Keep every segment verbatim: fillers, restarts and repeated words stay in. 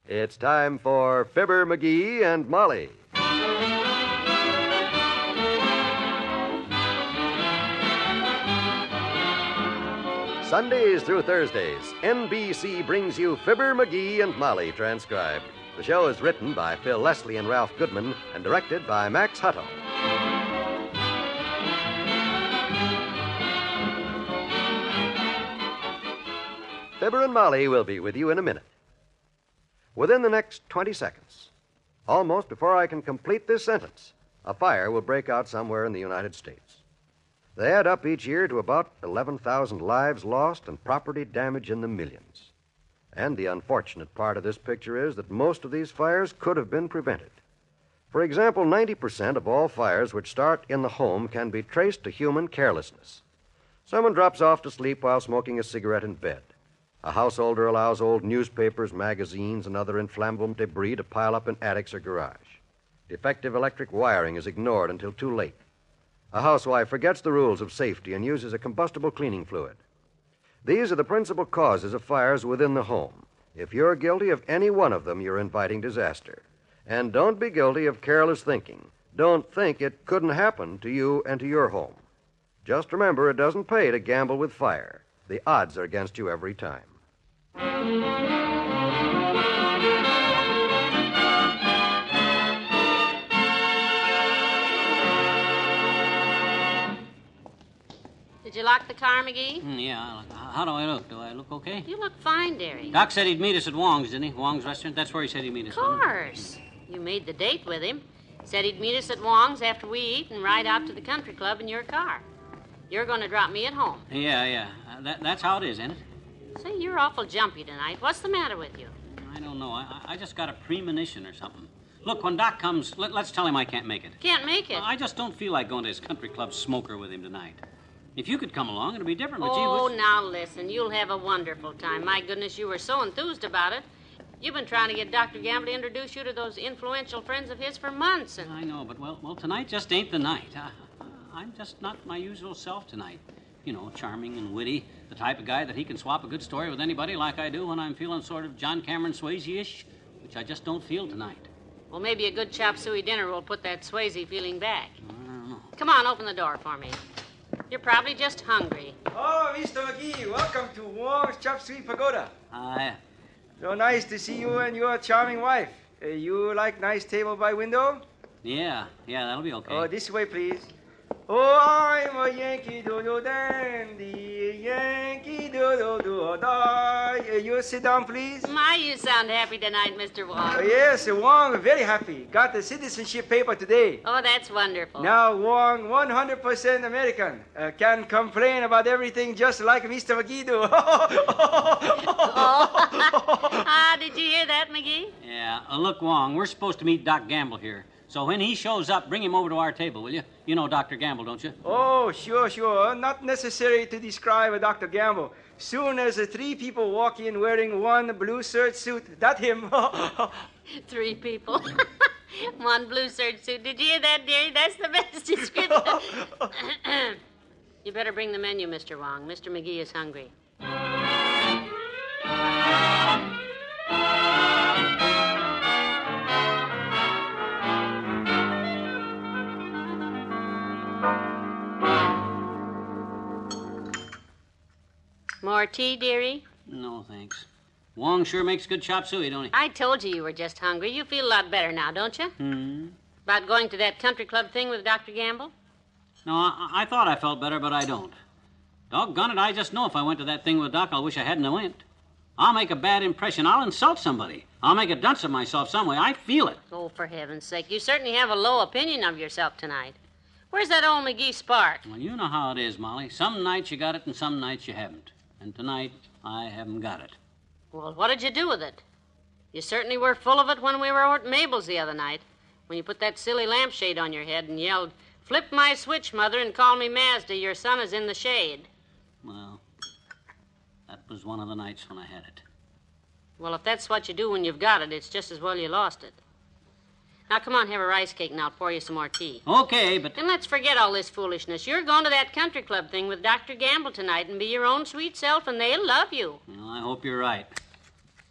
It's time for Fibber McGee and Molly. Sundays through Thursdays, N B C brings you Fibber McGee and Molly transcribed. The show is written by Phil Leslie and Ralph Goodman and directed by Max Hutto. Fibber and Molly will be with you in a minute. Within the next twenty seconds, almost before I can complete this sentence, a fire will break out somewhere in the United States. They add up each year to about eleven thousand lives lost and property damage in the millions. And the unfortunate part of this picture is that most of these fires could have been prevented. For example, ninety percent of all fires which start in the home can be traced to human carelessness. Someone drops off to sleep while smoking a cigarette in bed. A householder allows old newspapers, magazines, and other inflammable debris to pile up in attics or garage. Defective electric wiring is ignored until too late. A housewife forgets the rules of safety and uses a combustible cleaning fluid. These are the principal causes of fires within the home. If you're guilty of any one of them, you're inviting disaster. And don't be guilty of careless thinking. Don't think it couldn't happen to you and to your home. Just remember, it doesn't pay to gamble with fire. The odds are against you every time. Did you lock the car, McGee? Mm, yeah. How do I look? Do I look okay? You look fine, dearie. Doc said he'd meet us at Wong's, didn't he? Wong's restaurant? That's where he said he'd meet us. Of course. You made the date with him. Said he'd meet us at Wong's after we eat and ride out to the country club in your car. You're going to drop me at home. Yeah, yeah. Uh, that, that's how it is, isn't it? Say, you're awful jumpy tonight. What's the matter with you? I don't know. I, I just got a premonition or something. Look, when Doc comes, let, let's tell him I can't make it. Can't make it? Well, I just don't feel like going to his country club smoker with him tonight. If you could come along, it'd be different, but Oh, gee, which... now listen. You'll have a wonderful time. My goodness, you were so enthused about it. You've been trying to get Doctor Gamble to introduce you to those influential friends of his for months. And... I know, but, well, well, tonight just ain't the night. I, I'm just not my usual self tonight. You know, charming and witty, the type of guy that he can swap a good story with anybody like I do when I'm feeling sort of John Cameron Swayze-ish, which I just don't feel tonight. Well, maybe a good chop suey dinner will put that Swayze feeling back. I don't know. Come on, open the door for me. You're probably just hungry. Oh, Mister McGee, welcome to Wong's Chop Suey Pagoda. Hi. So nice to see you and your charming wife. Uh, you like nice table by window? Yeah, yeah, that'll be okay. Oh, this way, please. Oh, I'm a Yankee Doodle Dandy, Yankee Doodle Doodle Die. Uh, you sit down, please. My, you sound happy tonight, Mister Uh, Wong. yes, uh, Wong, very happy. Got the citizenship paper today. Oh, that's wonderful. Now, Wong, one hundred percent American. Uh, can complain about everything just like Mister McGee do. Oh. Ah, did you hear that, McGee? Yeah, uh, look, Wong, we're supposed to meet Doc Gamble here. So when he shows up, bring him over to our table, will you? You know Doctor Gamble, don't you? Oh, sure, sure. Not necessary to describe a Doctor Gamble. Soon as uh, three people walk in wearing one blue serge suit, that him. Three people. One blue serge suit. Did you hear that, dearie? That's the best description. You better bring the menu, Mister Wong. Mister McGee is hungry. More tea, dearie? No, thanks. Wong sure makes good chop suey, don't he? I told you you were just hungry. You feel a lot better now, don't you? Hmm? About going to that country club thing with Doctor Gamble? No, I, I thought I felt better, but I don't. Doggone it, I just know if I went to that thing with Doc, I'll wish I hadn't went. I'll make a bad impression. I'll insult somebody. I'll make a dunce of myself some way. I feel it. Oh, for heaven's sake. You certainly have a low opinion of yourself tonight. Where's that old McGee spark? Well, you know how it is, Molly. Some nights you got it and some nights you haven't. And tonight, I haven't got it. Well, what did you do with it? You certainly were full of it when we were over at Mabel's the other night, when you put that silly lampshade on your head and yelled, "Flip my switch, Mother, and call me Mazda. Your son is in the shade." Well, that was one of the nights when I had it. Well, if that's what you do when you've got it, it's just as well you lost it. Now, come on, have a rice cake, and I'll pour you some more tea. Okay, but... And let's forget all this foolishness. You're going to that country club thing with Doctor Gamble tonight and be your own sweet self, and they'll love you. Well, I hope you're right.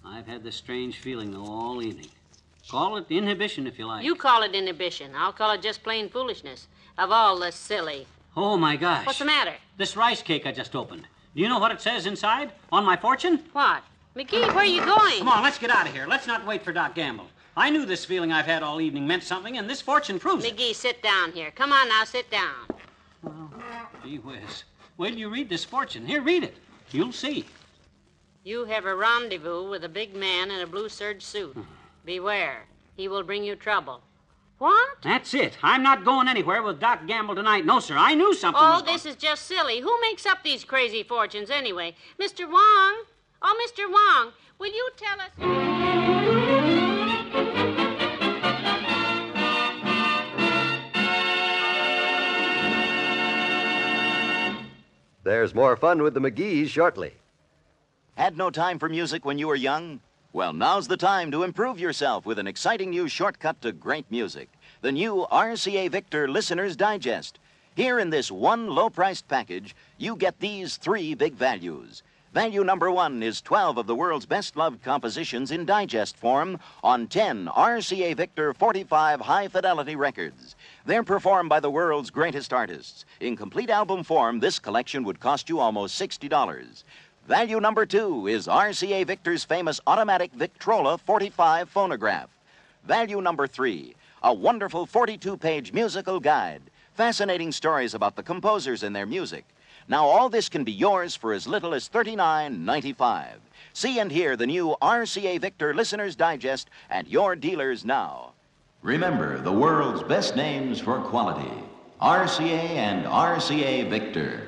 I've had this strange feeling, though, all evening. Call it inhibition, if you like. You call it inhibition. I'll call it just plain foolishness. Of all the silly. Oh, my gosh. What's the matter? This rice cake I just opened. Do you know what it says inside? On my fortune? What? McGee, where are you going? Come on, let's get out of here. Let's not wait for Doc Gamble. I knew this feeling I've had all evening meant something, and this fortune proves it. McGee, sit down here. Come on now, sit down. Well, gee whiz. Wait till you read this fortune. Here, read it. You'll see. You have a rendezvous with a big man in a blue serge suit. Beware. He will bring you trouble. What? That's it. I'm not going anywhere with Doc Gamble tonight. No, sir. I knew something Oh, was this going... is just silly. Who makes up these crazy fortunes anyway? Mister Wong? Oh, Mister Wong, will you tell us... There's more fun with the McGees shortly. Had no time for music when you were young? Well, now's the time to improve yourself with an exciting new shortcut to great music. The new R C A Victor Listener's Digest. Here in this one low-priced package, you get these three big values. Value number one is twelve of the world's best-loved compositions in digest form on ten R C A Victor forty-five high-fidelity records. They're performed by the world's greatest artists. In complete album form, this collection would cost you almost sixty dollars. Value number two is R C A Victor's famous automatic Victrola forty-five phonograph. Value number three, a wonderful forty-two page musical guide. Fascinating stories about the composers and their music. Now, all this can be yours for as little as thirty-nine ninety-five. See and hear the new R C A Victor Listener's Digest at your dealers now. Remember the world's best names for quality. R C A and R C A Victor.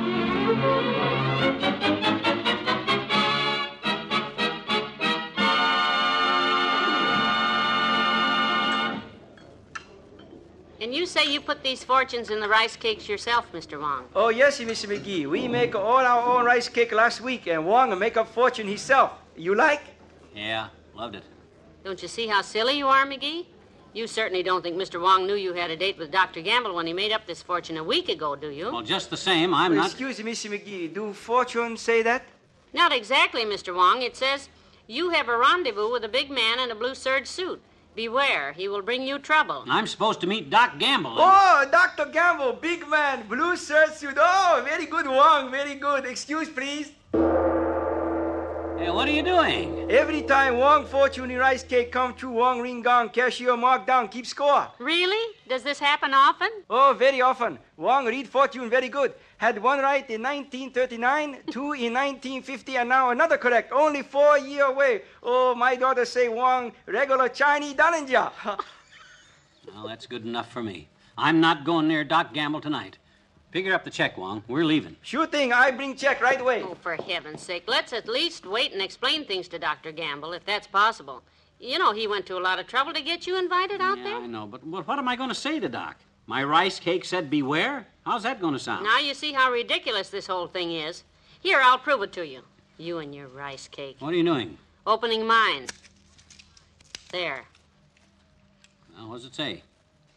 And you say you put these fortunes in the rice cakes yourself, Mister Wong. Oh, yes, Mister McGee. We make all our own rice cake last week, and Wong make up fortune himself. You like? Yeah, loved it. Don't you see how silly you are, McGee? You certainly don't think Mister Wong knew you had a date with Doctor Gamble when he made up this fortune a week ago, do you? Well, just the same, I'm Oh, not... excuse me, Mister McGee. Do fortune say that? Not exactly, Mister Wong. It says, you have a rendezvous with a big man in a blue serge suit. Beware, he will bring you trouble. I'm supposed to meet Doc Gamble. Oh, Doctor Gamble, big man, blue shirt suit. Oh, very good, Wong, very good. Excuse, please. Hey, what are you doing? Every time Wong fortune in rice cake come true, Wong ring gong, cashier mark down, keep score. Really? Does this happen often? Oh, very often. Wong read fortune very good. Had one right in nineteen thirty-nine, two in nineteen fifty, and now another correct. Only four year away. Oh, my daughter say Wong regular Chinese Dallinger. Well, that's good enough for me. I'm not going near Doc Gamble tonight. Figure up the check, Wong. We're leaving. Sure thing. I bring check right away. Oh, for heaven's sake, let's at least wait and explain things to Doctor Gamble, if that's possible. You know, he went to a lot of trouble to get you invited out yeah, there. I know, but what am I going to say to Doc? My rice cake said beware? How's that going to sound? Now you see how ridiculous this whole thing is. Here, I'll prove it to you. You and your rice cake. What are you doing? Opening mine. There. Well, what does it say?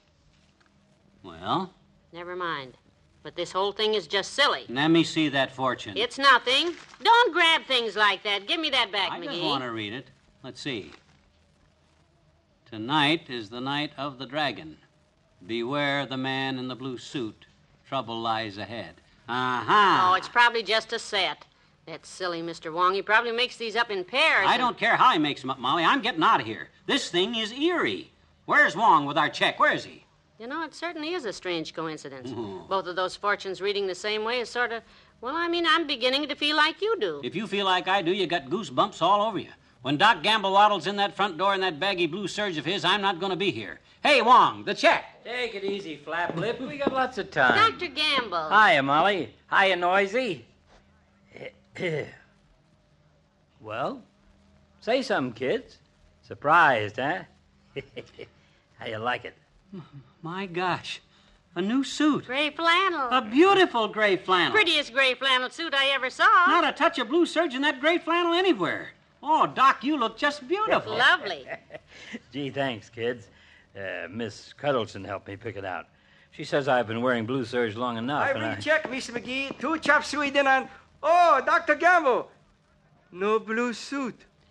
Well? Never mind. But this whole thing is just silly. Let me see that fortune. It's nothing. Don't grab things like that. Give me that back, I McGee. just want to read it. Let's see. Tonight is the night of the dragon. Beware the man in the blue suit. Trouble lies ahead. Aha! Oh, it's probably just a set. That silly Mister Wong, he probably makes these up in pairs. I and- don't care how he makes them up, Molly. I'm getting out of here. This thing is eerie. Where's Wong with our check? Where is he? You know, it certainly is a strange coincidence. Mhm. Both of those fortunes reading the same way is sort of... Well, I mean, I'm beginning to feel like you do. If you feel like I do, you got goosebumps all over you. When Doc Gamble waddles in that front door in that baggy blue serge of his, I'm not going to be here. Hey, Wong, the check. Take it easy, Flap Lip. We got lots of time. Doctor Gamble. Hiya, Molly. Hiya, Noisy. Well, say something, kids. Surprised, huh? How you like it? My gosh, a new suit. Gray flannel. A beautiful gray flannel. Prettiest gray flannel suit I ever saw. Not a touch of blue serge in that gray flannel anywhere. Oh, Doc, you look just beautiful. Lovely. Gee, thanks, kids. Uh, Miss Cuddleson helped me pick it out. She says I've been wearing blue serge long enough. I and bring I... check, Mister McGee. Two chop suey dinner and... Oh, Doctor Gamble. No blue suit.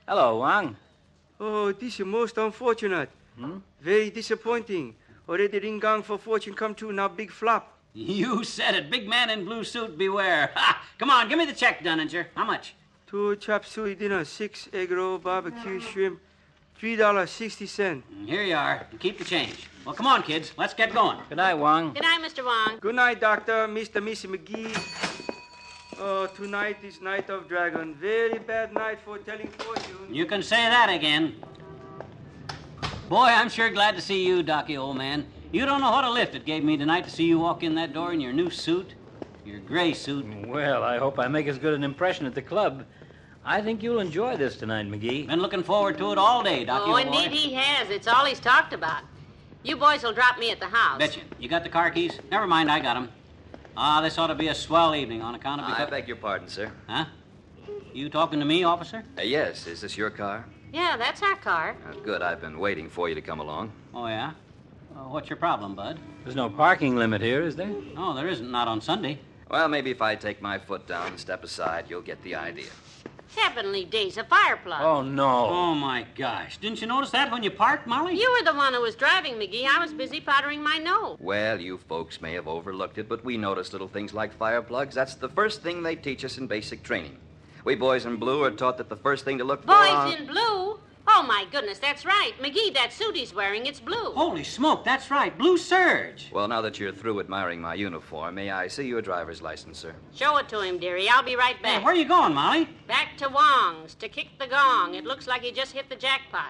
Hello, Wong. Oh, this is most unfortunate. Hmm? Very disappointing. Already ring gong for fortune come true, now big flop. You said it. Big man in blue suit, beware. Ha! Come on, give me the check, Dunninger. How much? Two chop suey dinner, six egg roll, barbecue shrimp, three dollars sixty cents. Here you are. Keep the change. Well, come on, kids. Let's get going. Good night, Wong. Good night, Mister Wong. Good night, Doctor, Mister Missy McGee. Oh, tonight is night of dragon. Very bad night for telling fortune. You can say that again. Boy, I'm sure glad to see you, Docky, old man. You don't know what a lift it gave me tonight to see you walk in that door in your new suit. Your gray suit. Well, I hope I make as good an impression at the club. I think you'll enjoy this tonight, McGee. Been looking forward to it all day, Docky, Oh, old boy. indeed he has. It's all he's talked about. You boys will drop me at the house. Betcha. You got the car keys? Never mind, I got them. Ah, this ought to be a swell evening on account of... I beg your pardon, sir. Huh? You talking to me, officer? Uh, yes, is this your car? Yeah, that's our car. Uh, good, I've been waiting for you to come along. Oh, yeah? Uh, what's your problem, Bud? There's no parking limit here, is there? No, there isn't. Not on Sunday. Well, maybe if I take my foot down and step aside, you'll get the idea. Heavenly days, a fire plug. Oh, no. Oh, my gosh. Didn't you notice that when you parked, Molly? You were the one who was driving, McGee. I was busy powdering my nose. Well, you folks may have overlooked it, but we notice little things like fire plugs. That's the first thing they teach us in basic training. We boys in blue are taught that the first thing to look for... Boys on- in blue? Oh, my goodness, that's right. McGee, that suit he's wearing, it's blue. Holy smoke, that's right. Blue Surge. Well, now that you're through admiring my uniform, may I see your driver's license, sir? Show it to him, dearie. I'll be right back. Hey, where are you going, Molly? Back to Wong's to kick the gong. It looks like he just hit the jackpot.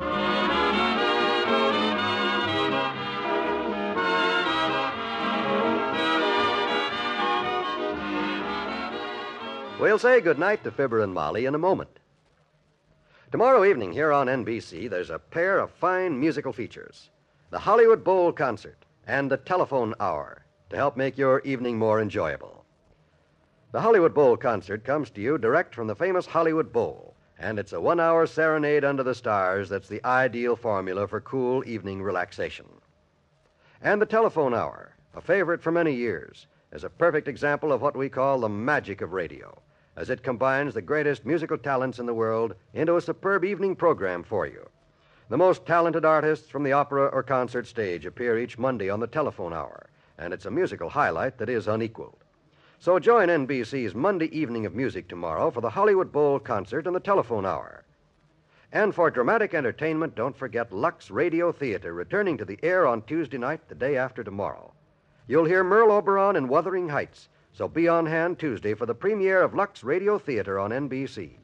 We'll say goodnight to Fibber and Molly in a moment. Tomorrow evening here on N B C, there's a pair of fine musical features. The Hollywood Bowl Concert and the Telephone Hour to help make your evening more enjoyable. The Hollywood Bowl Concert comes to you direct from the famous Hollywood Bowl, and it's a one-hour serenade under the stars that's the ideal formula for cool evening relaxation. And the Telephone Hour, a favorite for many years, is a perfect example of what we call the magic of radio, as it combines the greatest musical talents in the world into a superb evening program for you. The most talented artists from the opera or concert stage appear each Monday on the Telephone Hour, and it's a musical highlight that is unequaled. So join N B C's Monday evening of music tomorrow for the Hollywood Bowl Concert and the Telephone Hour. And for dramatic entertainment, don't forget Lux Radio Theater, returning to the air on Tuesday night, the day after tomorrow. You'll hear Merle Oberon in Wuthering Heights, so be on hand Tuesday for the premiere of Lux Radio Theater on N B C.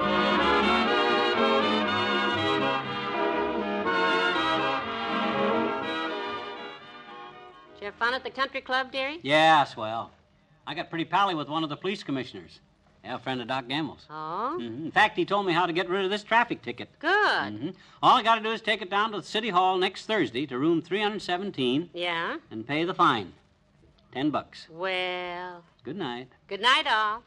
Did you have fun at the country club, dearie? Yeah, swell. I got pretty pally with one of the police commissioners. Yeah, a friend of Doc Gamble's. Oh? Mm-hmm. In fact, he told me how to get rid of this traffic ticket. Good. Mm-hmm. All I got to do is take it down to the City Hall next Thursday to room three seventeen Yeah? and pay the fine. Ten bucks. Well, Good night. good night, all.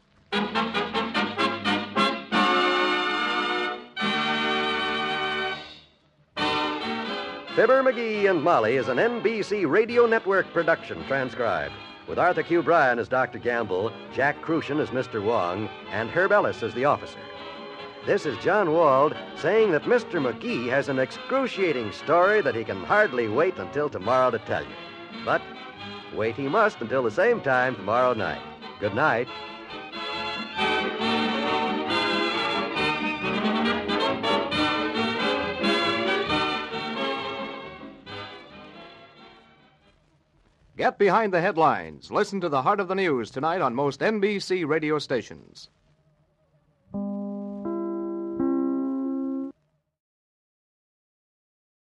Fibber, McGee, and Molly is an N B C Radio Network production transcribed, with Arthur Q. Bryan as Doctor Gamble, Jack Crucian as Mister Wong, and Herb Ellis as the officer. This is John Wald saying that Mister McGee has an excruciating story that he can hardly wait until tomorrow to tell you. But wait he must until the same time tomorrow night. Good night. Get behind the headlines. Listen to the heart of the news tonight on most N B C radio stations.